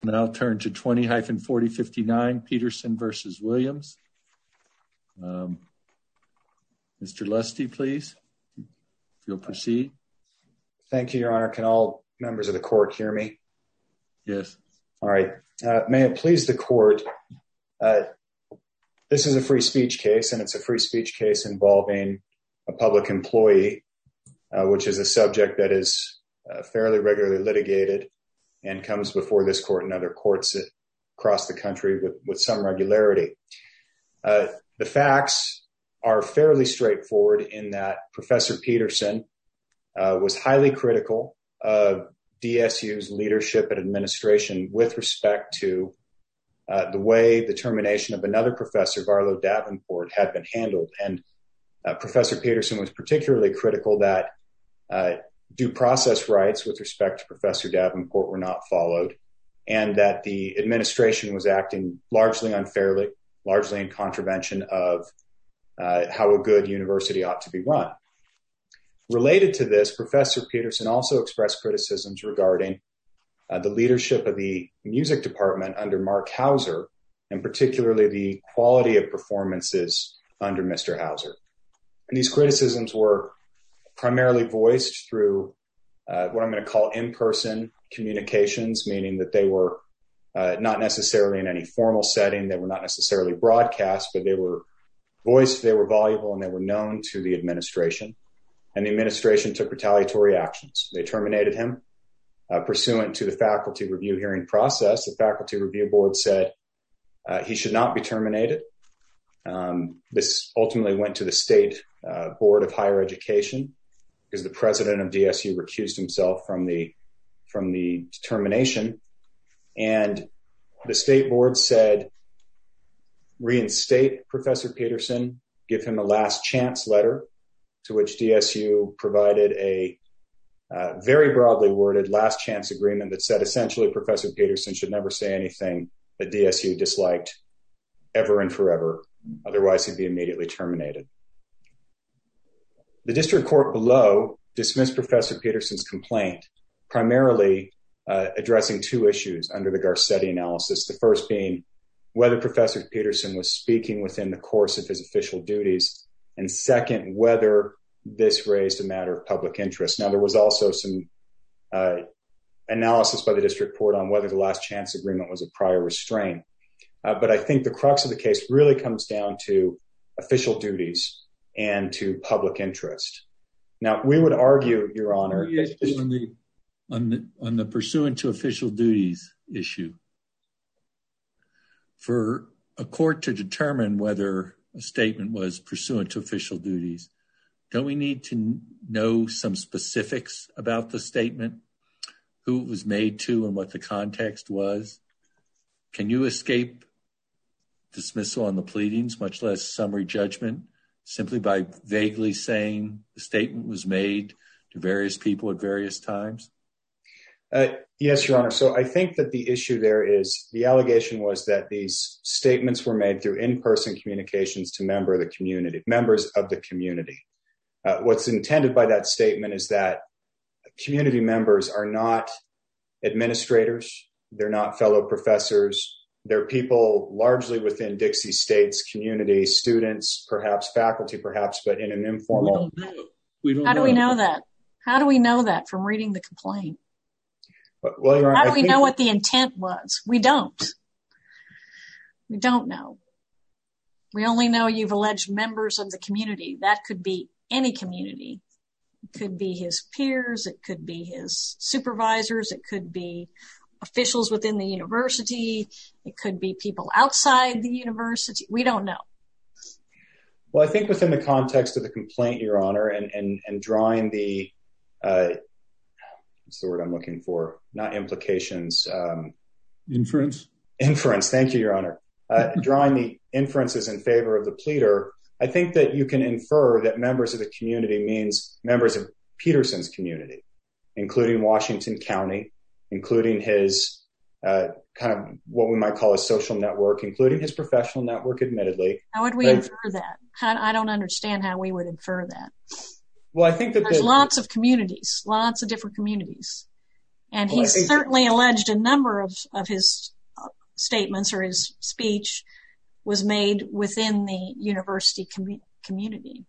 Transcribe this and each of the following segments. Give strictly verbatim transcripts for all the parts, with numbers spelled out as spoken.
Now turn to twenty dash forty fifty-nine, Peterson versus Williams. Um, Mister Lusty, please, if you'll proceed. Thank you, Your Honor. Can all members of the court hear me? Yes. All right. Uh, may it please the court, uh, this is a free speech case, and it's a free speech case involving a public employee, uh, which is a subject that is uh, fairly regularly litigated and comes before this court and other courts across the country with, with some regularity. Uh, the facts are fairly straightforward in that Professor Peterson uh, was highly critical of D S U's leadership and administration with respect to uh, the way the termination of another professor, Varlo Davenport, had been handled. And uh, Professor Peterson was particularly critical that uh, due process rights with respect to Professor Davenport were not followed, and that the administration was acting largely unfairly, largely in contravention of uh, how a good university ought to be run. Related to this, Professor Peterson also expressed criticisms regarding uh, the leadership of the music department under Mark Hauser, and particularly the quality of performances under Mister Hauser. And these criticisms were primarily voiced through uh, what I'm going to call in-person communications, meaning that they were uh, not necessarily in any formal setting. They were not necessarily broadcast, but they were voiced, they were voluble, and they were known to the administration. And the administration took retaliatory actions. They terminated him uh, pursuant to the faculty review hearing process. The faculty review board said uh, he should not be terminated. Um, this ultimately went to the state uh, board of higher education, because the president of D S U recused himself from the from the termination. And the state board said, reinstate Professor Peterson, give him a last chance letter, to which D S U provided a uh, very broadly worded last chance agreement that said essentially Professor Peterson should never say anything that D S U disliked ever and forever. Otherwise, he'd be immediately terminated. The district court below dismissed Professor Peterson's complaint, primarily uh, addressing two issues under the Garcetti analysis. The first being whether Professor Peterson was speaking within the course of his official duties, and second, whether this raised a matter of public interest. Now, there was also some uh, analysis by the district court on whether the last chance agreement was a prior restraint. Uh, but I think the crux of the case really comes down to official duties and to public interest. Now, we would argue, Your Honor, on the, on the on the pursuant to official duties issue, for a court to determine whether a statement was pursuant to official duties, don't we need to know some specifics about the statement, who it was made to and what the context was? Can you escape dismissal on the pleadings, much less summary judgment, simply by vaguely saying the statement was made to various people at various times? Uh, yes, Your Honor. So I think that the issue there is the allegation was that these statements were made through in-person communications to member of the community, members of the community. Uh, what's intended by that statement is that community members are not administrators. They're not fellow professors. They're people largely within Dixie State's community, students, perhaps faculty, perhaps, but in an informal. We don't know. We don't How do know. we know that? How do we know that from reading the complaint? Well, Your Honor, How do I we think know what the intent was? We don't. We don't know. We only know you've alleged members of the community. That could be any community. It could be his peers. It could be his supervisors. It could be officials within the university. It could be people outside the university. We don't know. Well, I think within the context of the complaint, Your Honor, and, and, and drawing the, uh, what's the word I'm looking for? Not implications. Um, Inference? Inference. Thank you, Your Honor. Uh, drawing the inferences in favor of the pleader, I think that you can infer that members of the community means members of Peterson's community, including Washington County, including his uh, kind of what we might call a social network, including his professional network, admittedly. How would we but, infer that? How, I don't understand how we would infer that. Well, I think that there's the, lots of communities, lots of different communities. And well, he's certainly alleged a number of, of his statements or his speech was made within the university com- community.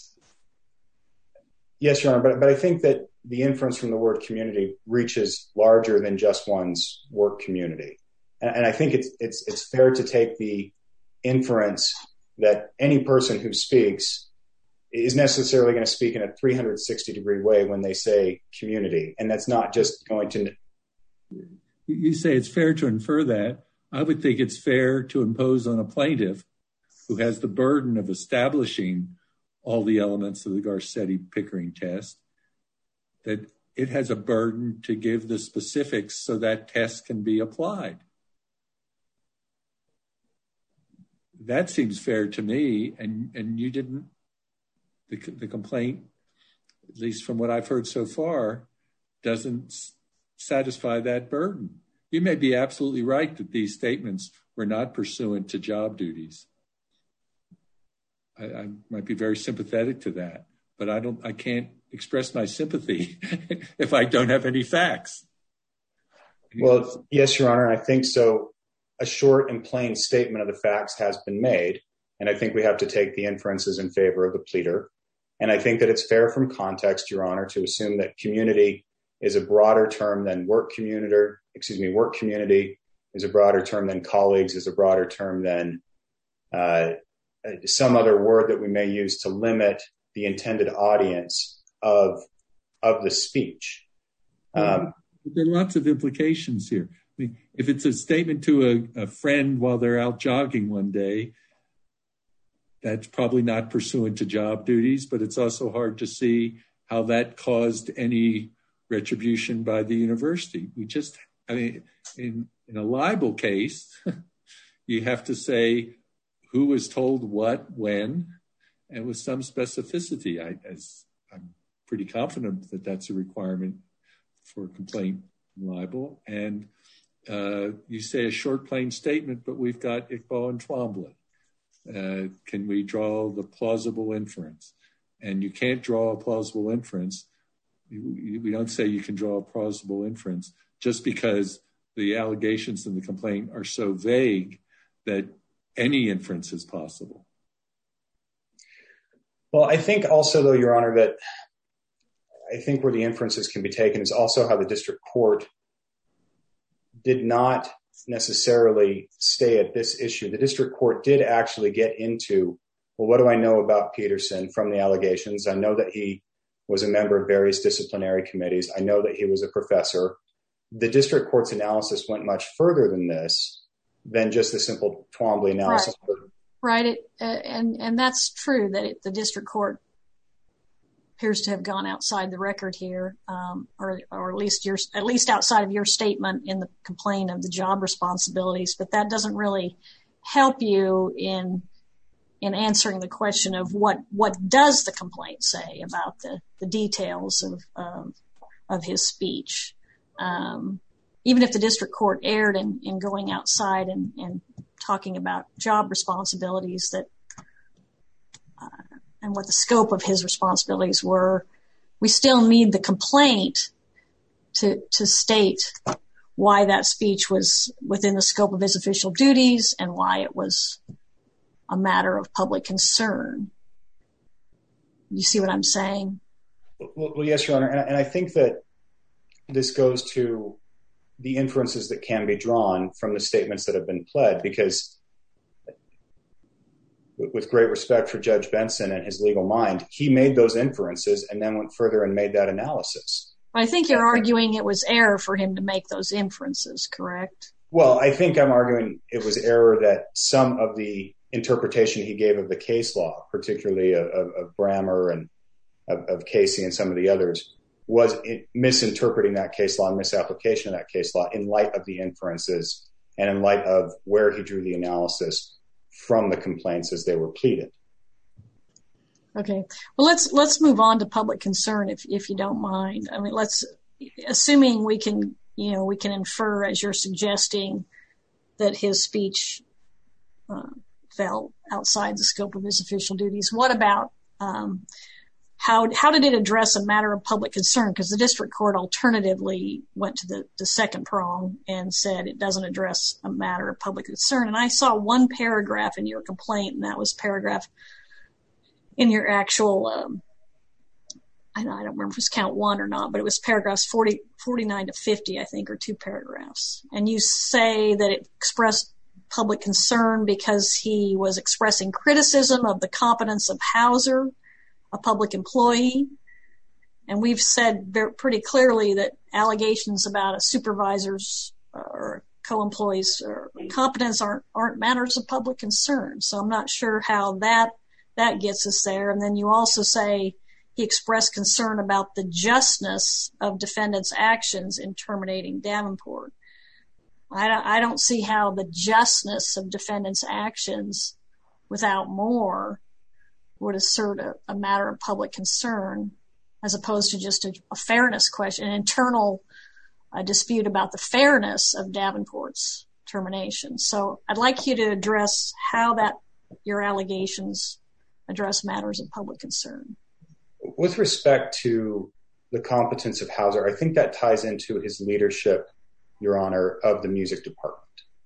Yes, Your Honor, but, but I think that the inference from the word community reaches larger than just one's work community. And, and I think it's, it's, it's fair to take the inference that any person who speaks is necessarily going to speak in a three hundred sixty degree way when they say community. And that's not just going to... You say it's fair to infer that. I would think it's fair to impose on a plaintiff who has the burden of establishing all the elements of the Garcetti-Pickering test, that it has a burden to give the specifics so that test can be applied. That seems fair to me, and, and you didn't, the, the complaint, at least from what I've heard so far, doesn't s- satisfy that burden. You may be absolutely right that these statements were not pursuant to job duties. I, I might be very sympathetic to that, but I don't. I can't express my sympathy if I don't have any facts. Well, yes, Your Honor, I think so. A short and plain statement of the facts has been made, and I think we have to take the inferences in favor of the pleader. And I think that it's fair from context, Your Honor, to assume that community is a broader term than work community. Excuse me, work community is a broader term than colleagues, is a broader term than uh, some other word that we may use to limit the intended audience of of the speech. Um, there are lots of implications here. I mean, if it's a statement to a, a friend while they're out jogging one day, that's probably not pursuant to job duties, but it's also hard to see how that caused any retribution by the university. We just, I mean, in, in a libel case, you have to say who was told what, when, and with some specificity. I, as I'm pretty confident that that's a requirement for complaint libel. And uh, you say a short, plain statement, but we've got Iqbal and Twombly. Uh, can we draw the plausible inference? And you can't draw a plausible inference. We don't say you can draw a plausible inference just because the allegations in the complaint are so vague that any inference is possible. Well, I think also, though, Your Honor, that I think where the inferences can be taken is also how the district court did not necessarily stay at this issue. The district court did actually get into, well, what do I know about Peterson from the allegations? I know that he was a member of various disciplinary committees. I know that he was a professor. The district court's analysis went much further than this, than just the simple Twombly analysis. Right, right. It, uh, and and that's true that it, the district court appears to have gone outside the record here, um, or or at least your at least outside of your statement in the complaint of the job responsibilities. But that doesn't really help you in in answering the question of what what does the complaint say about the the details of um, of his speech. Um, even if the district court erred in, in going outside and, and talking about job responsibilities that uh, and what the scope of his responsibilities were, we still need the complaint to to state why that speech was within the scope of his official duties and why it was a matter of public concern. You see what I'm saying? Well, well yes, Your Honor. And, and I think that this goes to the inferences that can be drawn from the statements that have been pled, because with great respect for Judge Benson and his legal mind, he made those inferences and then went further and made that analysis. I think you're arguing it was error for him to make those inferences, correct? Well, I think I'm arguing it was error that some of the interpretation he gave of the case law, particularly of, of, of Brammer and of, of Casey and some of the others, was misinterpreting that case law and misapplication of that case law in light of the inferences and in light of where he drew the analysis from the complaints as they were pleaded. Okay. Well, let's let's move on to public concern, if if you don't mind. I mean, let's assuming we can, you know, we can infer, as you're suggesting, that his speech uh, fell outside the scope of his official duties. What about um, how how did it address a matter of public concern? Because the district court alternatively went to the, the second prong and said it doesn't address a matter of public concern. And I saw one paragraph in your complaint, and that was paragraph in your actual, um, I, don't, I don't remember if it was count one or not, but it was paragraphs forty, forty-nine to fifty, I think, or two paragraphs. And you say that it expressed public concern because he was expressing criticism of the competence of Hauser, a public employee. And we've said very, pretty clearly that allegations about a supervisor's uh, or co-employees or competence aren't, aren't matters of public concern. So I'm not sure how that, that gets us there. And then you also say he expressed concern about the justness of defendants' actions in terminating Davenport. I don't, I don't see how the justness of defendants' actions without more would assert a, a matter of public concern as opposed to just a, a fairness question, an internal uh, dispute about the fairness of Davenport's termination. So I'd like you to address how that your allegations address matters of public concern. With respect to the competence of Hauser, I think that ties into his leadership, Your Honor, of the music department.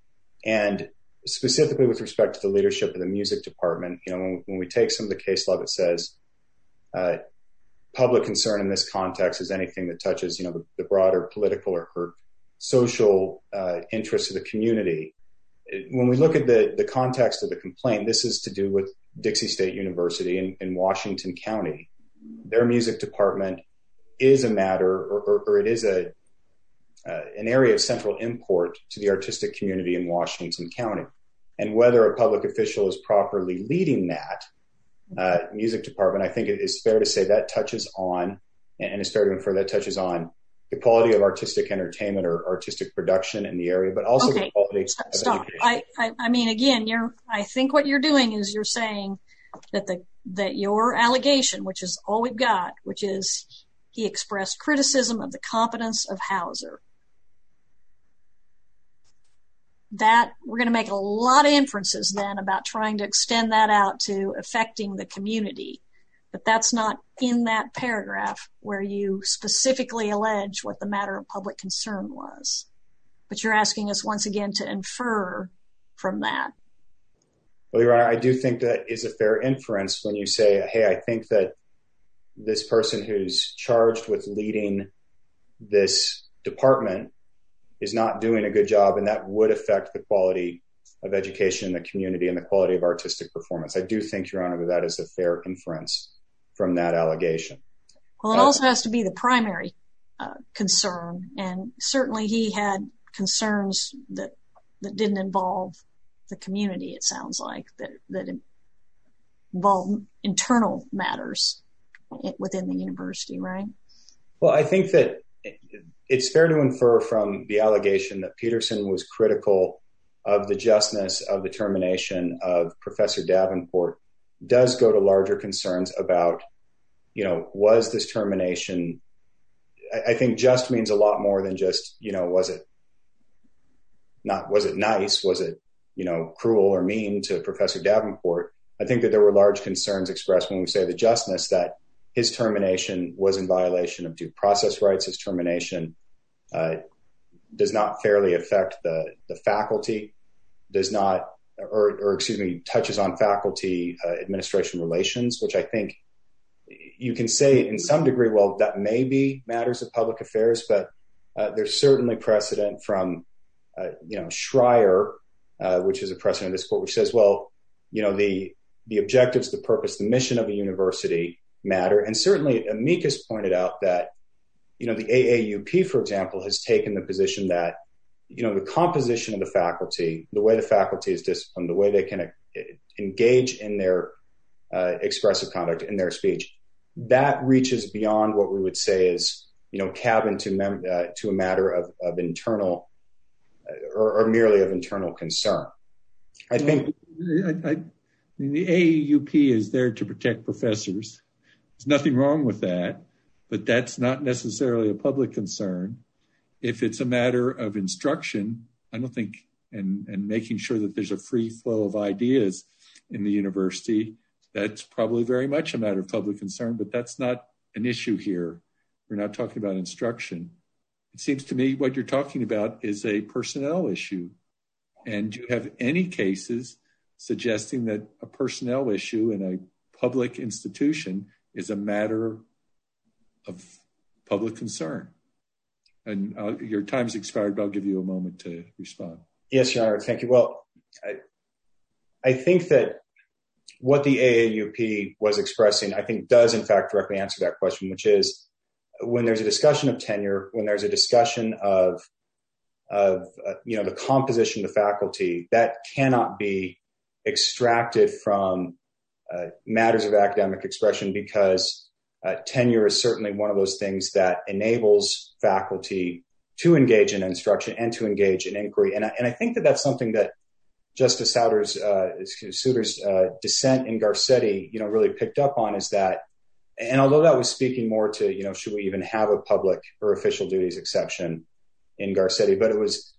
And specifically with respect to the leadership of the music department, you know, when, when we take some of the case law that says uh, public concern in this context is anything that touches, you know, the, the broader political or, or social uh, interests of the community. When we look at the, the context of the complaint, this is to do with Dixie State University in, in Washington County. Their music department is a matter, or, or, or it is a uh, an area of central import to the artistic community in Washington County. And whether a public official is properly leading that uh, music department, I think it is fair to say that touches on, and it's fair to infer that touches on the quality of artistic entertainment or artistic production in the area, but also okay. the quality Stop. of Stop. education. I, I, I mean, again, you're, I think what you're doing is you're saying that the, that your allegation, which is all we've got, which is he expressed criticism of the competence of Hauser. That we're going to make a lot of inferences then about trying to extend that out to affecting the community. But that's not in that paragraph where you specifically allege what the matter of public concern was. But you're asking us once again to infer from that. Well, Your Honor, I do think that is a fair inference when you say, hey, I think that this person who's charged with leading this department is not doing a good job, and that would affect the quality of education in the community and the quality of artistic performance. I do think, Your Honor, that that is a fair inference from that allegation. Well, it uh, also has to be the primary uh, concern, and certainly he had concerns that that didn't involve the community, it sounds like, that, that involve internal matters within the university, right? Well, I think that it's fair to infer from the allegation that Peterson was critical of the justness of the termination of Professor Davenport does go to larger concerns about, you know, was this termination, I, I think just means a lot more than just, you know, was it not, was it nice? Was it, you know, cruel or mean to Professor Davenport? I think that there were large concerns expressed when we say the justness that his termination was in violation of due process rights. His termination uh, does not fairly affect the, the faculty, does not, or, or excuse me, touches on faculty uh, administration relations, which I think you can say in some degree, well, that may be matters of public affairs, but uh, there's certainly precedent from, uh, you know, Schreier, uh, which is a precedent of this court, which says, well, you know, the, the objectives, the purpose, the mission of a university matter. And certainly Amicus pointed out that, you know, the A A U P, for example, has taken the position that, you know, the composition of the faculty, the way the faculty is disciplined, the way they can uh, engage in their uh, expressive conduct, in their speech, that reaches beyond what we would say is, you know, cabin to mem- uh, to a matter of, of internal uh, or, or merely of internal concern. I think I, I, I mean, the A A U P is there to protect professors. There's nothing wrong with that, but that's not necessarily a public concern. If it's a matter of instruction, I don't think, and, and making sure that there's a free flow of ideas in the university, that's probably very much a matter of public concern, but that's not an issue here. We're not talking about instruction. It seems to me what you're talking about is a personnel issue. And do you have any cases suggesting that a personnel issue in a public institution is a matter of public concern? And uh, your time's expired, but I'll give you a moment to respond. Yes, Your Honor. Thank you. Well, I, I think that what the A A U P was expressing, I think, does in fact directly answer that question, which is when there's a discussion of tenure, when there's a discussion of, of uh, you know, the composition of the faculty, that cannot be extracted from uh, matters of academic expression, because uh, tenure is certainly one of those things that enables faculty to engage in instruction and to engage in inquiry. And I, and I think that that's something that Justice Souter's, uh, Souter's uh, dissent in Garcetti, you know, really picked up on, is that, and although that was speaking more to, you know, should we even have a public or official duties exception in Garcetti, but it was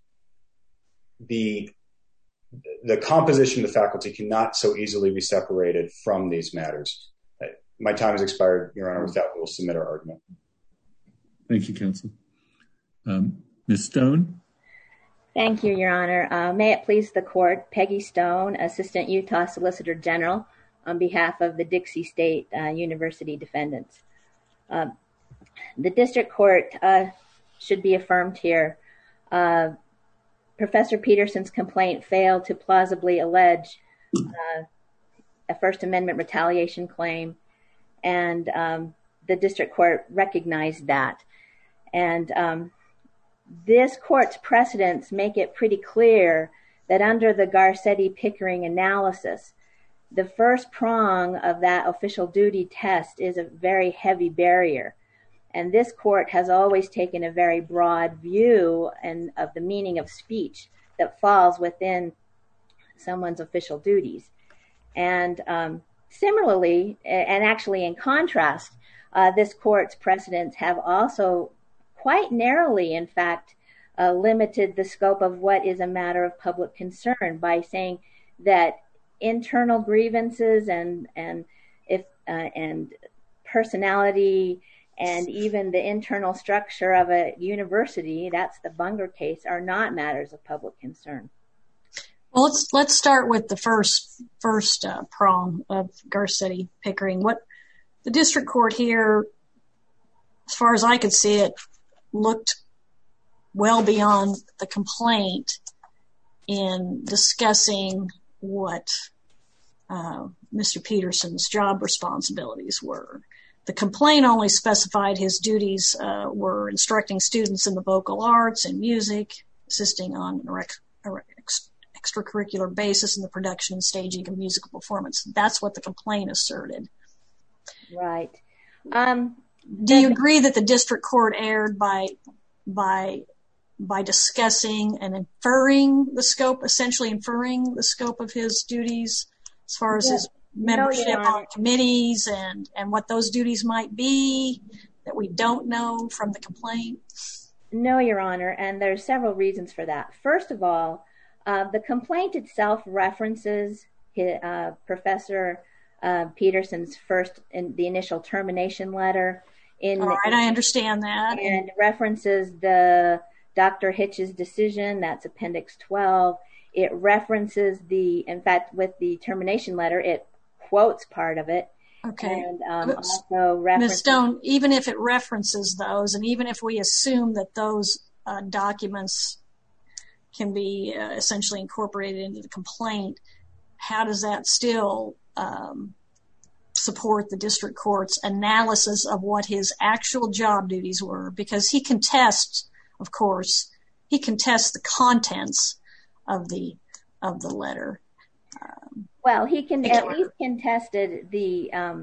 the the composition of the faculty cannot so easily be separated from these matters. My time has expired, Your Honor. With that, we'll submit our argument. Thank you, counsel. Um, Miz Stone. Thank you, Your Honor. Uh, may it please the court, Peggy Stone, Assistant Utah Solicitor General, on behalf of the Dixie State uh, University defendants. Uh, the district court uh, should be affirmed here. Uh, Professor Peterson's complaint failed to plausibly allege uh, a First Amendment retaliation claim, and um, the district court recognized that. And um, this court's precedents make it pretty clear that under the Garcetti-Pickering analysis, the first prong of that official duty test is a very heavy barrier. And this court has always taken a very broad view and of the meaning of speech that falls within someone's official duties. And um, similarly, and actually in contrast, uh, this court's precedents have also quite narrowly, in fact, uh, limited the scope of what is a matter of public concern by saying that internal grievances and and if uh, and personality and even the internal structure of a university, that's the Bunger case, are not matters of public concern. Well, let's let's start with the first first uh, prong of Garcetti-Pickering. What the district court here, as far as I could see it, looked well beyond the complaint in discussing what uh, Mister Peterson's job responsibilities were. The complaint only specified his duties uh, were instructing students in the vocal arts and music, assisting on an ex- ex- extracurricular basis in the production and staging of musical performance. That's what the complaint asserted. Right. Um, Do you agree that the district court erred by by by discussing and inferring the scope, essentially inferring the scope of his duties as far as yeah. his membership no, on committees and, and what those duties might be that we don't know from the complaint? No, Your Honor, and there's several reasons for that. First of all, uh, the complaint itself references his, uh, Professor uh, Peterson's first, in the initial termination letter. In, All right, I understand that. And references the Doctor Hitch's decision, that's Appendix twelve. It references the, in fact, with the termination letter, it quotes part of it. Okay. And um, also references. Miz Stone, even if it references those, and even if we assume that those uh, documents can be uh, essentially incorporated into the complaint, how does that still um, support the district court's analysis of what his actual job duties were? Because he contests, of course, he contests the contents of the of the letter. Um, well, he can at least contested the um,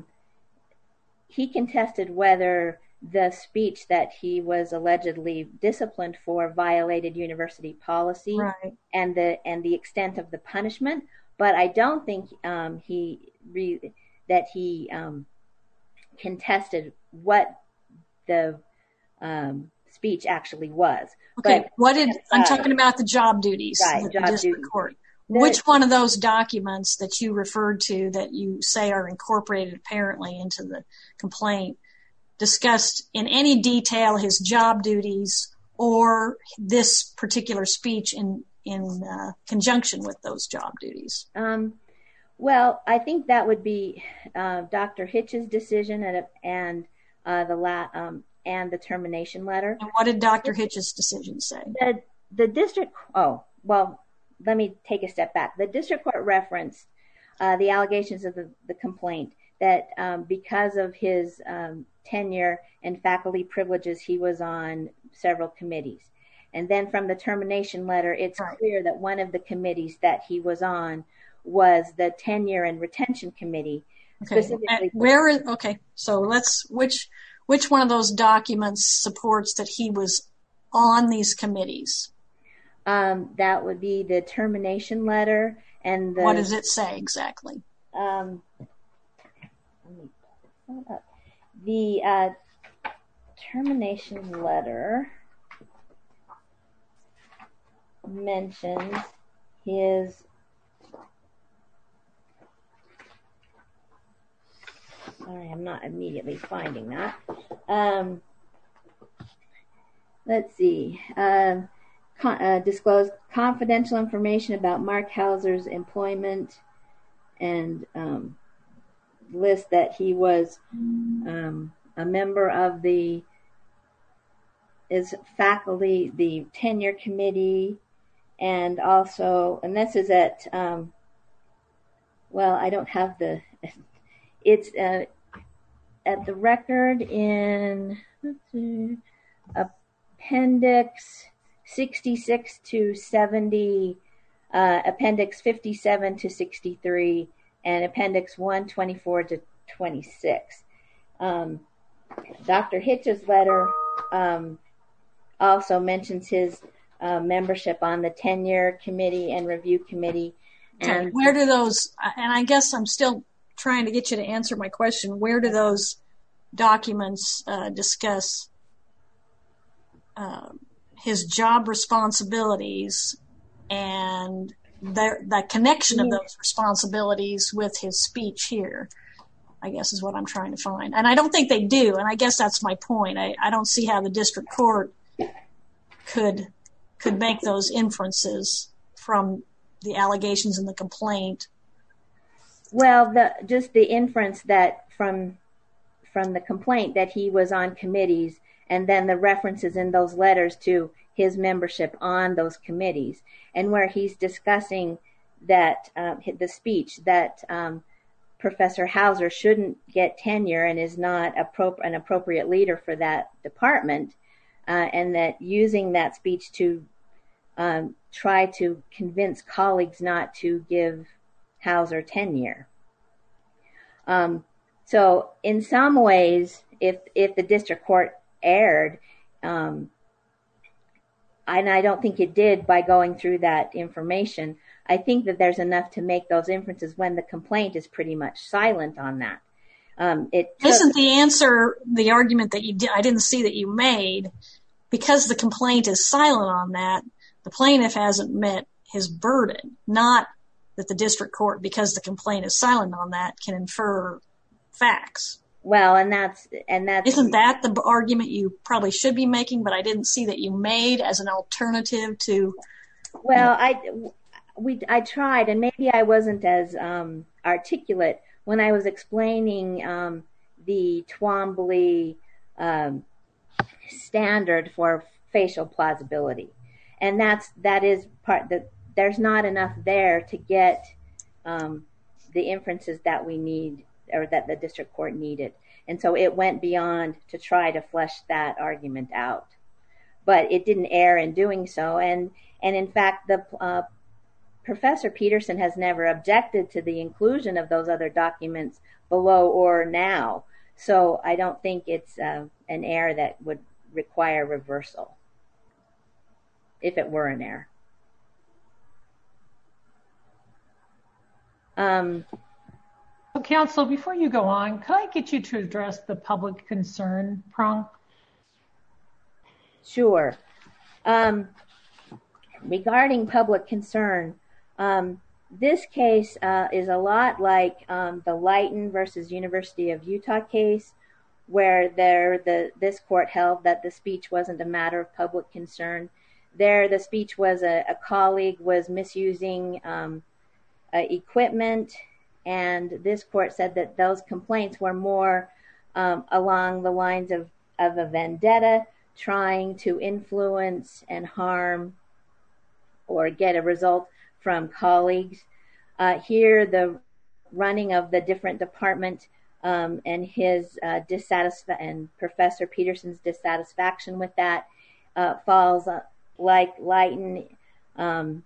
he contested whether the speech that he was allegedly disciplined for violated university policy, right. and the and the extent of the punishment. But I don't think um, he re- that he um, contested what the um, speech actually was. Okay, but, what did I'm uh, talking about the job duties? Right, the job district duties. court. Which one of those documents that you referred to that you say are incorporated apparently into the complaint discussed in any detail his job duties or this particular speech in in uh, conjunction with those job duties? Um, well, I think that would be uh, Doctor Hitch's decision and and uh, the la- um, and the termination letter. And what did Doctor Hitch's decision say? The the district. Oh, well. Let me take a step back. The district court referenced uh, the allegations of the, the complaint that um, because of his um, tenure and faculty privileges, he was on several committees. And then from the termination letter, it's right. clear that one of the committees that he was on was the tenure and retention committee. Okay. Specifically, where is okay? So let's which which one of those documents supports that he was on these committees? Um, that would be the termination letter and the, what does it say exactly? Um, let me pull it up. The uh, termination letter mentions his sorry, I'm not immediately finding that. Um, let's see. Um, Con- uh, disclosed confidential information about Mark Hauser's employment and um, list that he was um, a member of the is faculty, the tenure committee, and also, and this is at, um, well, I don't have the, it's uh, at the record in let's see, appendix sixty-six to seventy, uh, appendix fifty-seven to sixty-three, and appendix one twenty-four to twenty-six. Um, Doctor Hitch's letter um, also mentions his uh, membership on the tenure committee and review committee. And okay. Where do those, and I guess I'm still trying to get you to answer my question, where do those documents uh, discuss uh, his job responsibilities and the, the connection of those responsibilities with his speech here, I guess is what I'm trying to find. And I don't think they do, and I guess that's my point. I, I don't see how the district court could could make those inferences from the allegations in the complaint. Well, the, just the inference that from from the complaint that he was on committees, and then the references in those letters to his membership on those committees, and where he's discussing that um, the speech that um, Professor Hauser shouldn't get tenure and is not appro- an appropriate leader for that department, uh, and that using that speech to um, try to convince colleagues not to give Hauser tenure. Um, so in some ways, if if the district court erred, um, and I don't think it did by going through that information, I think that there's enough to make those inferences when the complaint is pretty much silent on that. Um, it took- Isn't the answer the argument that you did, I didn't see that you made, because the complaint is silent on that, the plaintiff hasn't met his burden, not that the district court, because the complaint is silent on that, can infer facts. Well, and that's, and that's, isn't that the argument you probably should be making, but I didn't see that you made as an alternative to. Well, I, we, I tried, and maybe I wasn't as um, articulate when I was explaining um, the Twombly um, standard for facial plausibility. And that's, that is part that there's not enough there to get um, the inferences that we need, or that the district court needed. And so it went beyond to try to flesh that argument out. But it didn't err in doing so. And, and in fact, the uh, Professor Peterson has never objected to the inclusion of those other documents below or now. So I don't think it's uh, an error that would require reversal, if it were an error. Um, So, counsel, before you go on, could I get you to address the public concern prong? Sure. Um, regarding public concern, Um, this case uh, is a lot like um, the Lighton versus University of Utah case, where there the this court held that the speech wasn't a matter of public concern. There, the speech was a, a colleague was misusing um, uh, equipment, and this court said that those complaints were more um, along the lines of, of a vendetta, trying to influence and harm or get a result from colleagues. Uh, here, the running of the different department um, and his uh, dissatisfaction, and Professor Peterson's dissatisfaction with that uh, falls uh, like Lighton. Um,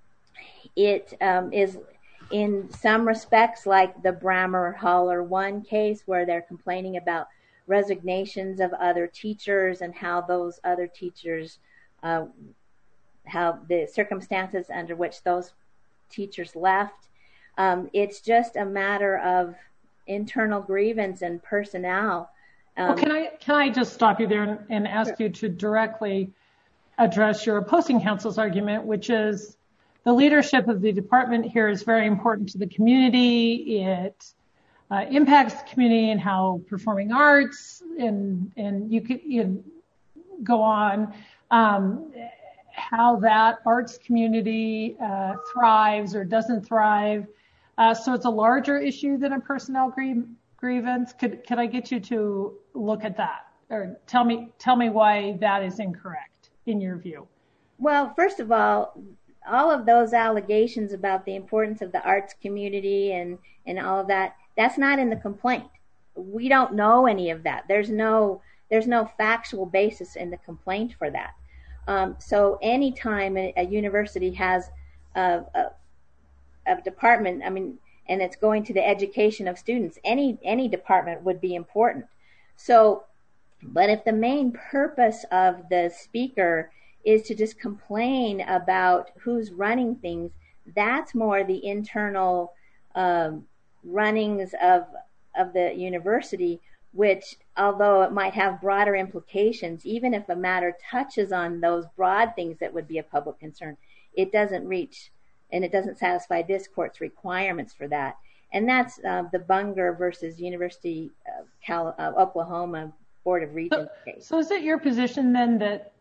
it um, is in some respects like the Brammer Haller one case, where they're complaining about resignations of other teachers and how those other teachers, uh, how the circumstances under which those teachers left. Um, it's just a matter of internal grievance and personnel. Um, well, can I can I just stop you there and, and ask sure. you to directly address your opposing counsel's argument, which is the leadership of the department here is very important to the community. It uh, impacts the community and how performing arts and and you could you know, go on. Um, how that arts community uh, thrives or doesn't thrive. Uh, so it's a larger issue than a personnel grie- grievance. Could could I get you to look at that, or tell me tell me why that is incorrect in your view? Well, first of all, all of those allegations about the importance of the arts community and and all of that, that's not in the complaint. We don't know any of that. There's no there's no factual basis in the complaint for that. Um, so anytime a, a university has a, a, a department, I mean, and it's going to the education of students, any any department would be important. So, but if the main purpose of the speaker is to just complain about who's running things, that's more the internal um, runnings of of the university, which, although it might have broader implications, even if a matter touches on those broad things that would be of public concern, it doesn't reach and it doesn't satisfy this court's requirements for that. And that's uh, the Bunger versus University of Cal- uh, Oklahoma Board of Regents so, case. So is it your position then that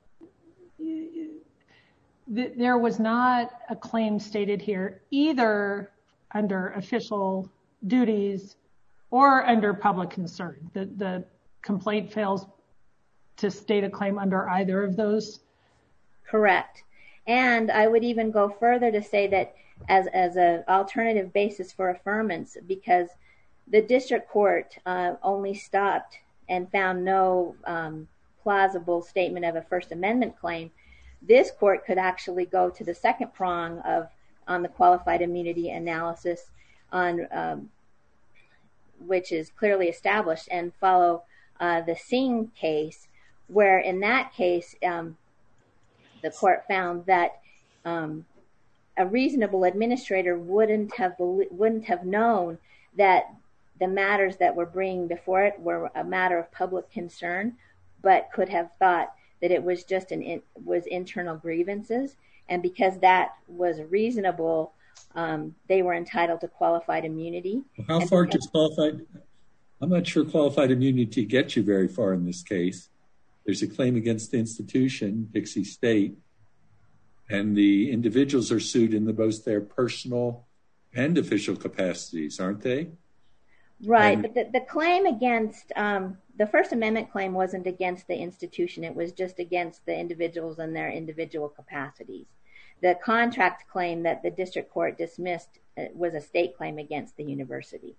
th- there was not a claim stated here either under official duties or under public concern? The, the complaint fails to state a claim under either of those? Correct. And I would even go further to say that as as an alternative basis for affirmance, because the district court uh, only stopped and found no um, plausible statement of a First Amendment claim, this court could actually go to the second prong of on the qualified immunity analysis on um, which is clearly established, and follow uh, the Singh case, where in that case, um, the court found that um, a reasonable administrator wouldn't have wouldn't have known that the matters that were bringing before it were a matter of public concern, but could have thought that it was just an in, was internal grievances, and because that was reasonable, um, they were entitled to qualified immunity. How far does qualified? I'm not sure qualified immunity gets you very far in this case. There's a claim against the institution, Dixie State, and the individuals are sued in the, both their personal and official capacities, aren't they? Right, And, but the, the claim against um, the First Amendment claim wasn't against the institution. It was just against the individuals and their individual capacities. The contract claim that the district court dismissed was a state claim against the university.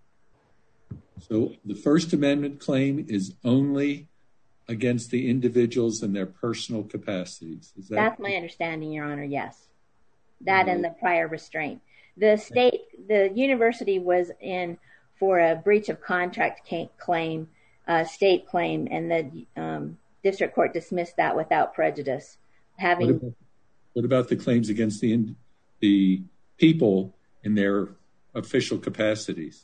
So the First Amendment claim is only against the individuals and their personal capacities. Is that That's my understanding, Your Honor, yes. That and the prior restraint. The state, the university was in for a breach of contract claim, uh, state claim, and the um, district court dismissed that without prejudice. Having What about, what about the claims against the the people in their official capacities?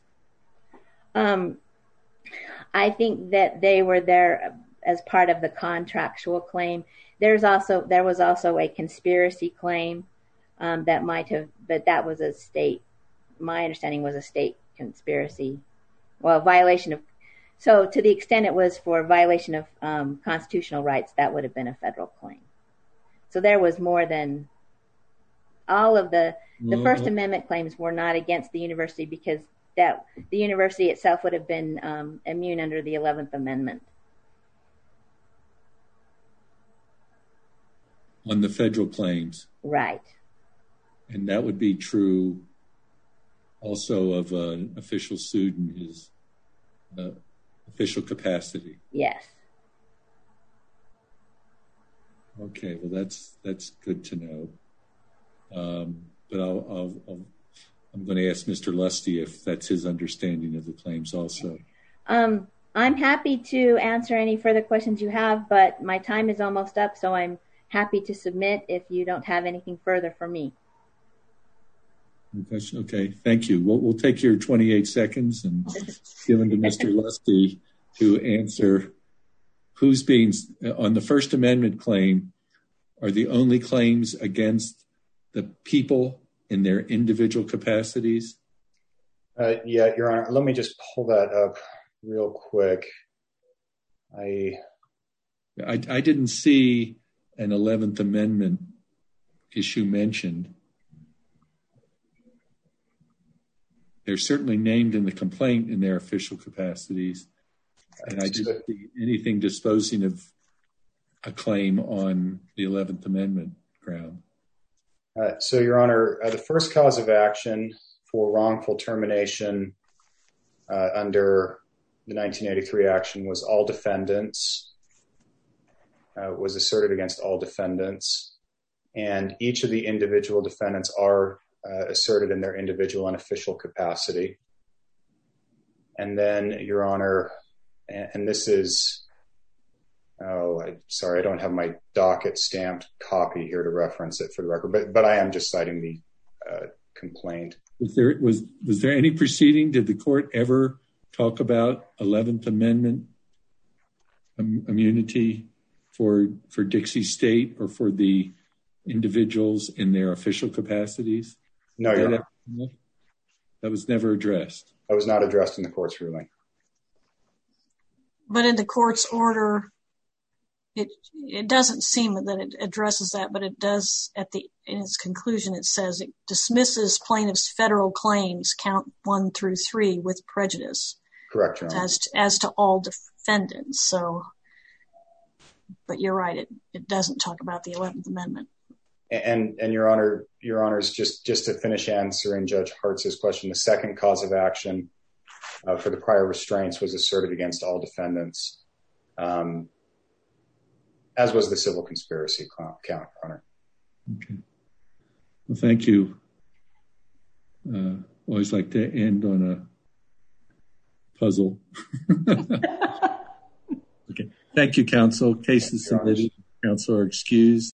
Um, I think that they were there as part of the contractual claim. There's also there was also a conspiracy claim um, that might have, but that was a state, my understanding was a state conspiracy, well, violation of, so to the extent it was for violation of um, constitutional rights, that would have been a federal claim. So there was more than all of the, the First Amendment claims were not against the university because that the university itself would have been um, immune under the eleventh Amendment. On the federal claims. Right. And that would be true also of an official suit in his uh, official capacity. Yes. Okay, well, that's that's good to know. Um, but I'll, I'll, I'll, I'm going to ask Mister Lusty if that's his understanding of the claims also. Um, I'm happy to answer any further questions you have, but my time is almost up, so I'm happy to submit if you don't have anything further for me. Okay, thank you. We'll, we'll take your twenty-eight seconds and give them to Mister Lusty to answer who's being, on the First Amendment claim, are the only claims against the people in their individual capacities? Uh, yeah, Your Honor, let me just pull that up real quick. I, I, I didn't see an eleventh Amendment issue mentioned. They're certainly named in the complaint in their official capacities, and I didn't see anything disposing of a claim on the eleventh Amendment ground. Uh, so, Your Honor, uh, the first cause of action for wrongful termination uh, under the nineteen eighty-three action was all defendants, uh, was asserted against all defendants, and each of the individual defendants are uh, asserted in their individual and official capacity. And then, Your Honor, and, and this is, oh, I, sorry, I don't have my docket stamped copy here to reference it for the record, but but I am just citing the uh, complaint. Was there was was there any proceeding? Did the court ever talk about eleventh Amendment um, immunity for for Dixie State or for the individuals in their official capacities? No, Your Honor. That was never addressed. That was not addressed in the court's ruling. But in the court's order, it it doesn't seem that it addresses that, but it does at the in its conclusion. It says it dismisses plaintiff's federal claims, count one through three, with prejudice. Correct, Your Honor. As to, as to all defendants. So, but you're right. It it doesn't talk about the eleventh Amendment. And and Your Honor, Your Honors, just just to finish answering Judge Hartz's question, the second cause of action uh, for the prior restraints was asserted against all defendants, um, as was the civil conspiracy count, Your Honor. Okay. Well, thank you. Uh, always like to end on a puzzle. Okay. Thank you, counsel. Case is submitted. Counsel are excused.